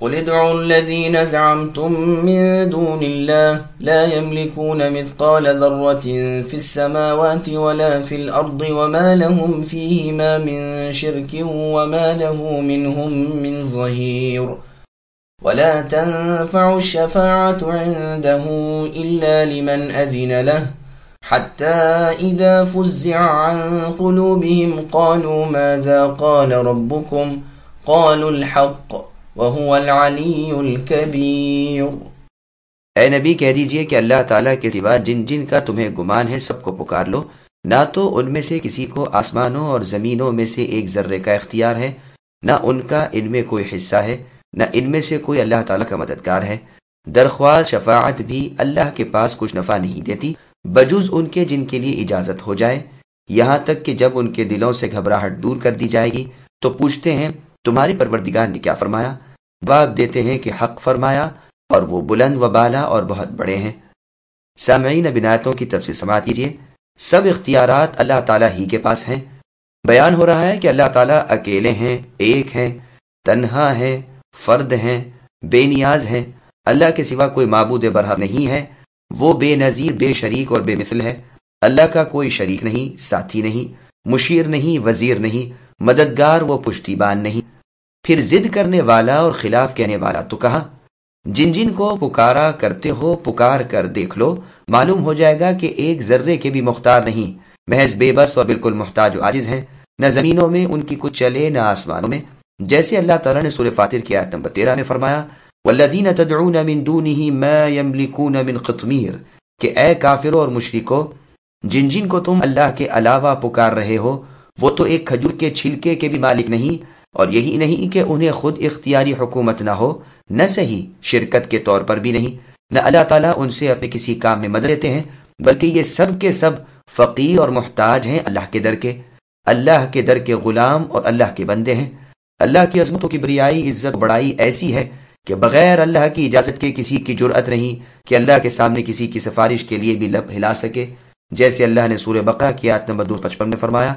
قل ادعوا الذين زعمتم من دون الله لا يملكون مثقال ذرة في السماوات ولا في الأرض وما لهم فيهما من شرك وما له منهم من ظهير ولا تنفع الشفاعة عنده إلا لمن أذن له حتى إذا فزع عن قلوبهم قالوا ماذا قال ربكم قالوا الحق وَهُوَ الْعَلِيُّ الْكَبِيرُ۔ اے نبی کہہ دیجئے کہ اللہ تعالیٰ کے سوا جن جن کا تمہیں گمان ہے سب کو پکار لو، نہ تو ان میں سے کسی کو آسمانوں اور زمینوں میں سے ایک ذرے کا اختیار ہے، نہ ان کا ان میں کوئی حصہ ہے، نہ ان میں سے کوئی اللہ تعالیٰ کا مددگار ہے۔ درخواست شفاعت بھی اللہ کے پاس کچھ نفع نہیں دیتی بجز ان کے جن کے لیے اجازت ہو جائے، یہاں تک کہ جب ان کے دلوں سے گھبراہٹ دور کر دی جائے گی تو پوچھتے ہیں تمہاری پروردگار نے کیا فرمایا؟ جواب دیتے ہیں کہ حق فرمایا اور وہ بلند و بالا اور بہت بڑے ہیں۔ سامعین بنایتوں کی تفسیر سماعت کیجیے۔ سب اختیارات اللہ تعالیٰ ہی کے پاس ہیں۔ بیان ہو رہا ہے کہ اللہ تعالیٰ اکیلے ہیں، ایک ہیں، تنہا ہیں، فرد ہیں، بے نیاز ہیں۔ اللہ کے سوا کوئی معبود برحق نہیں ہے، وہ بے نظیر، بے شریک اور بے مثل ہے۔ اللہ کا کوئی شریک نہیں، ساتھی نہیں، مشیر نہیں، وزیر نہیں، مددگار و پشتیبان نہیں۔ پھر ضد کرنے والا اور خلاف کہنے والا تو کہا؟ جن جن کو پکارا کرتے ہو پکار کر دیکھ لو، معلوم ہو جائے گا کہ ایک ذرے کے بھی مختار نہیں، محض بے بس اور بالکل محتاج و عاجز ہیں۔ نہ زمینوں میں ان کی کچھ چلے نہ آسمانوں میں، جیسے اللہ تعالیٰ نے سورہ فاطر کی آیت نمبر 13 میں فرمایا والذین تدعون من دونه ما یملکون من قطمیر، کہ اے کافروں اور مشرکو، جن جن کو تم اللہ کے علاوہ پکار رہے ہو وہ تو ایک کھجور کے چھلکے کے بھی مالک نہیں، اور یہی نہیں کہ انہیں خود اختیاری حکومت نہ ہو، نہ صحیح شرکت کے طور پر بھی نہیں، نہ اللہ تعالیٰ ان سے اپنے کسی کام میں مدد دیتے ہیں، بلکہ یہ سب کے سب فقیر اور محتاج ہیں اللہ کے در کے، اللہ کے در کے غلام اور اللہ کے بندے ہیں۔ اللہ کی عظمت و کبریائی، عزت و بڑائی ایسی ہے کہ بغیر اللہ کی اجازت کے کسی کی جرأت نہیں کہ اللہ کے سامنے کسی کی سفارش کے لیے بھی لب ہلا سکے، جیسے اللہ نے سورہ بقرہ کی آیت نمبر 255 میں فرمایا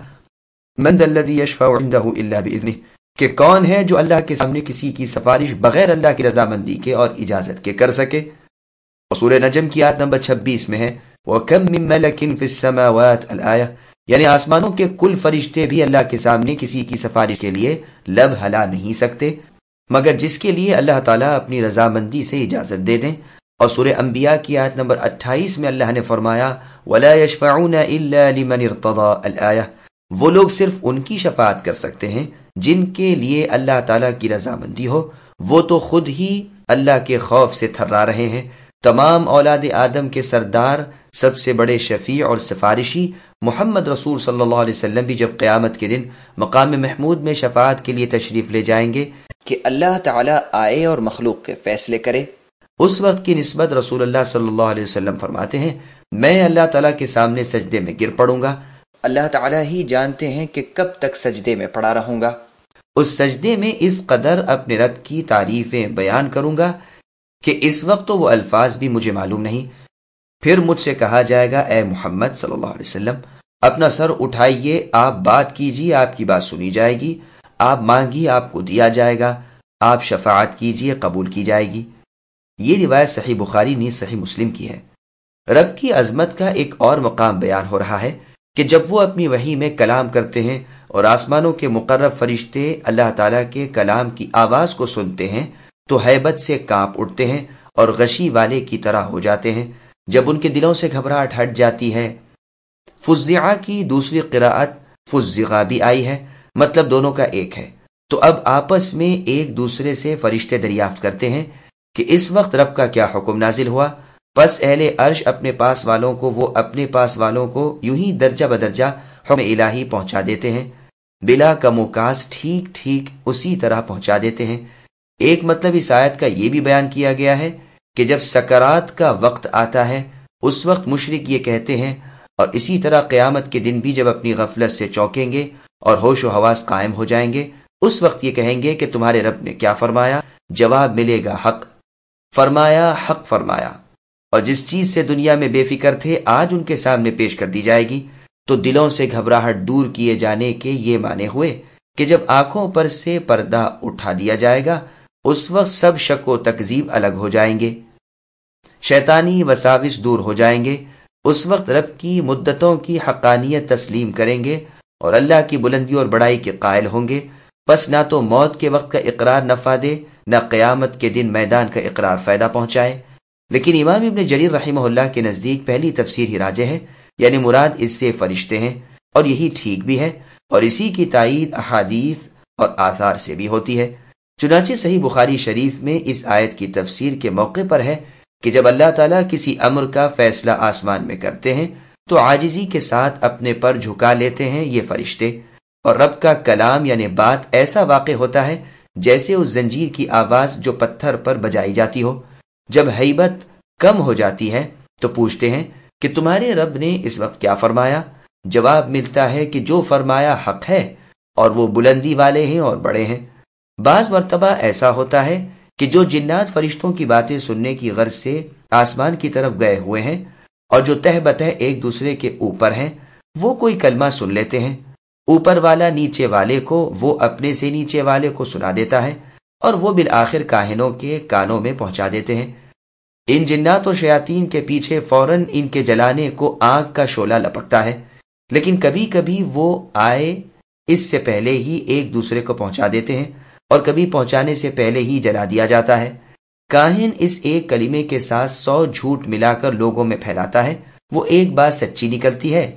من ذا الذی یشفع عنده الا باذنہ، کہ کون ہے جو اللہ کے سامنے کسی کی سفارش بغیر اللہ کی رضامندی کے اور اجازت کے کر سکے۔ اور سورہ نجم کی آیت نمبر 26 میں ہے وَكَم مِّن مَلَكٍ فِي السَّمَاوَاتِ الْآیَةِ، یعنی آسمانوں کے کل فرشتے بھی اللہ کے سامنے کسی کی سفارش کے لیے لب ہلا نہیں سکتے مگر جس کے لیے اللہ تعالیٰ اپنی رضامندی سے اجازت دے دیں۔ اور سورہ انبیاء کی آیت نمبر 28 میں اللہ نے فرمایا وَلَا يَشْفَعُونَ إِلَّا لِمَنِ ارْتَضَىٰ الْآیَةِ، وہ لوگ صرف ان کی شفاعت کر سکتے ہیں جن کے لیے اللہ تعالیٰ کی رضامندی ہو، وہ تو خود ہی اللہ کے خوف سے تھرا رہے ہیں۔ تمام اولاد آدم کے سردار، سب سے بڑے شفیع اور سفارشی محمد رسول صلی اللہ علیہ وسلم بھی جب قیامت کے دن مقام محمود میں شفاعت کے لیے تشریف لے جائیں گے کہ اللہ تعالیٰ آئے اور مخلوق کے فیصلے کرے، اس وقت کی نسبت رسول اللہ صلی اللہ علیہ وسلم فرماتے ہیں میں اللہ تعالیٰ کے سامنے سجدے میں گر پڑوں گا، اللہ تعالیٰ ہی جانتے ہیں کہ کب تک سجدے میں پڑا رہوں گا۔ اس سجدے میں اس قدر اپنے رب کی تعریفیں بیان کروں گا کہ اس وقت تو وہ الفاظ بھی مجھے معلوم نہیں۔ پھر مجھ سے کہا جائے گا اے محمد صلی اللہ علیہ وسلم اپنا سر اٹھائیے، آپ بات کیجیے، آپ کی بات سنی جائے گی، آپ مانگیے آپ کو دیا جائے گا، آپ شفاعت کیجیے قبول کی جائے گی۔ یہ روایت صحیح بخاری نیز صحیح مسلم کی ہے۔ رب کی عظمت کا ایک اور مقام بیان ہو رہا ہے کہ جب وہ اپنی وحی میں کلام کرتے ہیں اور آسمانوں کے مقرب فرشتے اللہ تعالیٰ کے کلام کی آواز کو سنتے ہیں تو ہیبت سے کانپ اٹھتے ہیں اور غشی والے کی طرح ہو جاتے ہیں۔ جب ان کے دلوں سے گھبراہٹ ہٹ جاتی ہے، فزع کی دوسری قراءت فزغا بھی آئی ہے، مطلب دونوں کا ایک ہے، تو اب آپس میں ایک دوسرے سے فرشتے دریافت کرتے ہیں کہ اس وقت رب کا کیا حکم نازل ہوا۔ پس اہل عرش اپنے پاس والوں کو، وہ اپنے پاس والوں کو یوں ہی درجہ بدرجہ حکم الہی پہنچا دیتے ہیں، بلا کم و کاس ٹھیک ٹھیک اسی طرح پہنچا دیتے ہیں۔ ایک مطلب اس آیت کا یہ بھی بیان کیا گیا ہے کہ جب سکرات کا وقت آتا ہے اس وقت مشرک یہ کہتے ہیں، اور اسی طرح قیامت کے دن بھی جب اپنی غفلت سے چونکیں گے اور ہوش و حواس قائم ہو جائیں گے اس وقت یہ کہیں گے کہ تمہارے رب نے کیا فرمایا؟ جواب ملے گا حق فرمایا، حق فرمایا۔ اور جس چیز سے دنیا میں بے فکر تھے آج ان کے سامنے پیش کر دی جائے گی، تو دلوں سے گھبراہٹ دور کیے جانے کے یہ معنی ہوئے کہ جب آنکھوں پر سے پردہ اٹھا دیا جائے گا اس وقت سب شک و تکذیب الگ ہو جائیں گے، شیطانی وساوس دور ہو جائیں گے، اس وقت رب کی مدتوں کی حقانیت تسلیم کریں گے اور اللہ کی بلندی اور بڑائی کے قائل ہوں گے۔ پس نہ تو موت کے وقت کا اقرار نفع دے، نہ قیامت کے دن میدان کا اقرار فائدہ پہنچائے۔ لیکن امام ابن جریر رحمہ اللہ کے نزدیک پہلی تفسیر ہی راجح ہے، یعنی مراد اس سے فرشتے ہیں، اور یہی ٹھیک بھی ہے، اور اسی کی تائید احادیث اور آثار سے بھی ہوتی ہے۔ چنانچہ صحیح بخاری شریف میں اس آیت کی تفسیر کے موقع پر ہے کہ جب اللہ تعالیٰ کسی امر کا فیصلہ آسمان میں کرتے ہیں تو عاجزی کے ساتھ اپنے پر جھکا لیتے ہیں یہ فرشتے، اور رب کا کلام یعنی بات ایسا واقع ہوتا ہے جیسے اس زنجیر کی آواز جو پتھر پر بجائی جاتی ہو۔ جب ہیبت کم ہو جاتی ہے تو پوچھتے ہیں کہ تمہارے رب نے اس وقت کیا فرمایا؟ جواب ملتا ہے کہ جو فرمایا حق ہے اور وہ بلندی والے ہیں اور بڑے ہیں۔ بعض مرتبہ ایسا ہوتا ہے کہ جو جنات فرشتوں کی باتیں سننے کی غرض سے آسمان کی طرف گئے ہوئے ہیں اور جو تہ بتہ ایک دوسرے کے اوپر ہیں، وہ کوئی کلمہ سن لیتے ہیں، اوپر والا نیچے والے کو، وہ اپنے سے نیچے والے کو سنا دیتا ہے، اور وہ بالآخر کاہنوں کے کانوں میں پہنچا دیتے ہیں۔ ان جنات و شیاطین کے پیچھے فوراً ان کے جلانے کو آگ کا شعلہ لپکتا ہے، لیکن کبھی کبھی وہ آئے اس سے پہلے ہی ایک دوسرے کو پہنچا دیتے ہیں، اور کبھی پہنچانے سے پہلے ہی جلا دیا جاتا ہے۔ کاہن اس ایک کلمے کے ساتھ 100 جھوٹ ملا کر لوگوں میں پھیلاتا ہے، وہ ایک بات سچی نکلتی ہے،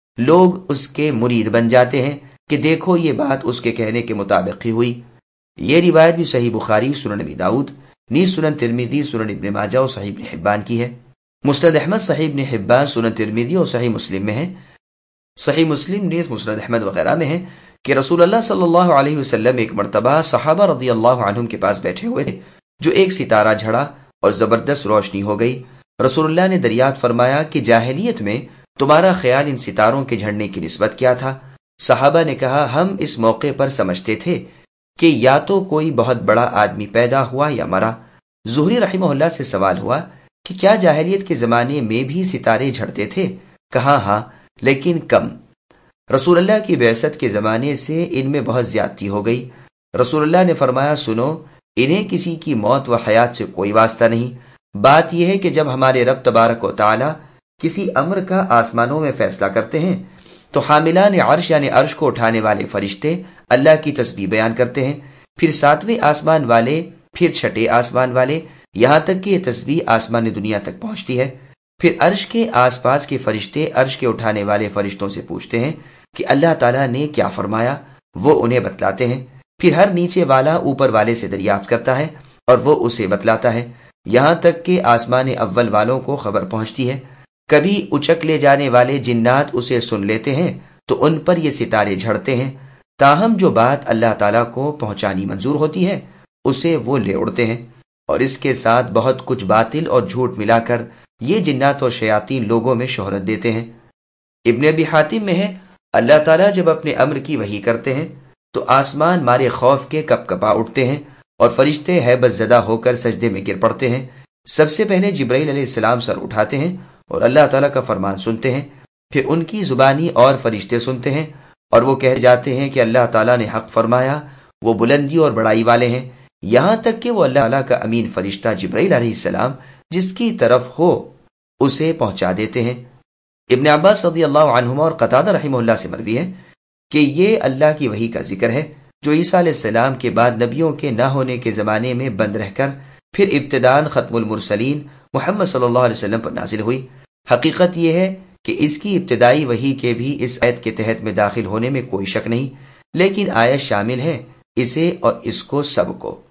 لوگ اس کے مرید بن جاتے ہیں کہ دیکھو یہ بات اس کے کہنے کے مطابق ہی ہوئی۔ یہ روایت بھی صحیح بخاری، سنن ابی داؤد، نیز سنن ترمذی، سنن ابن ماجہ اور صحیح ابن حبان کی ہے۔ مسند احمد، صحیح ابن حبان، سنن ترمذی اور صحیح مسلم میں ہے۔ صحیح مسلم نیز مسند احمد وغیرہ میں ہے کہ رسول اللہ صلی اللہ علیہ وسلم ایک مرتبہ صحابہ رضی اللہ عنہم کے پاس بیٹھے ہوئے تھے، جو ایک ستارہ جھڑا اور زبردست روشنی ہو گئی۔ رسول اللہ نے دریافت فرمایا کہ جاہلیت میں تمہارا خیال ان ستاروں کے جھڑنے کی نسبت کیا تھا؟ صحابہ نے کہا ہم اس موقع پر سمجھتے تھے کہ یا تو کوئی بہت بڑا آدمی پیدا ہوا یا مرا۔ زہری رحمہ اللہ سے سوال ہوا کہ کیا جاہلیت کے زمانے میں بھی ستارے جھڑتے تھے؟ کہا ہاں، لیکن کم۔ رسول اللہ کی بعثت کے زمانے سے ان میں بہت زیادتی ہو گئی۔ رسول اللہ نے فرمایا سنو، انہیں کسی کی موت و حیات سے کوئی واسطہ نہیں، بات یہ ہے کہ جب ہمارے رب تبارک و تعالی کسی امر کا آسمانوں میں فیصلہ کرتے ہیں تو حاملان عرش یعنی عرش کو اٹھانے والے فرشتے اللہ کی تسبیح بیان کرتے ہیں، پھر 7ویں آسمان والے، پھر 6ٹھے آسمان والے، یہاں تک کہ یہ تسبیح آسمان دنیا تک پہنچتی ہے۔ پھر عرش کے آس پاس کے فرشتے عرش کے اٹھانے والے فرشتوں سے پوچھتے ہیں کہ اللہ تعالیٰ نے کیا فرمایا، وہ انہیں بتلاتے ہیں۔ پھر ہر نیچے والا اوپر والے سے دریافت کرتا ہے اور وہ اسے بتلاتا ہے، یہاں تک کہ آسمان اول والوں کو خبر پہنچتی ہے۔ کبھی اچک لے جانے والے جنات اسے سن لیتے ہیں تو ان پر یہ ستارے جھڑتے ہیں، تاہم جو بات اللہ تعالیٰ کو پہنچانی منظور ہوتی ہے اسے وہ لے اڑتے ہیں، اور اس کے ساتھ بہت کچھ باطل اور جھوٹ ملا کر یہ جنات و شیاطین لوگوں میں شہرت دیتے ہیں۔ ابن ابی حاتم میں ہے اللہ تعالیٰ جب اپنے امر کی وحی کرتے ہیں تو آسمان مارے خوف کے کپ کپا اٹھتے ہیں اور فرشتے ہیبت زدہ ہو کر سجدے میں گر پڑتے ہیں۔ سب سے پہلے جبرائیل علیہ السلام سر اٹھاتے ہیں اور اللہ تعالیٰ کا فرمان سنتے ہیں، پھر ان کی زبانی اور فرشتے سنتے ہیں اور وہ کہہ جاتے ہیں کہ اللہ تعالیٰ نے حق فرمایا، وہ بلندی اور بڑائی والے ہیں، یہاں تک کہ وہ اللہ تعالیٰ کا امین فرشتہ جبرائیل علیہ السلام جس کی طرف ہو اسے پہنچا دیتے ہیں۔ ابن عباس رضی اللہ عنہما اور قتادہ رحمہ اللہ سے مروی ہے کہ یہ اللہ کی وحی کا ذکر ہے جو عیسیٰ علیہ السلام کے بعد نبیوں کے نہ ہونے کے زمانے میں بند رہ کر پھر ابتداءً ختم المرسلین محمد صلی اللہ علیہ وسلم پر نازل ہوئی۔ حقیقت یہ ہے کہ اس کی ابتدائی وحی کے بھی اس آیت کے تحت میں داخل ہونے میں کوئی شک نہیں، لیکن آیت شامل ہے اسے اور اس کو سب کو۔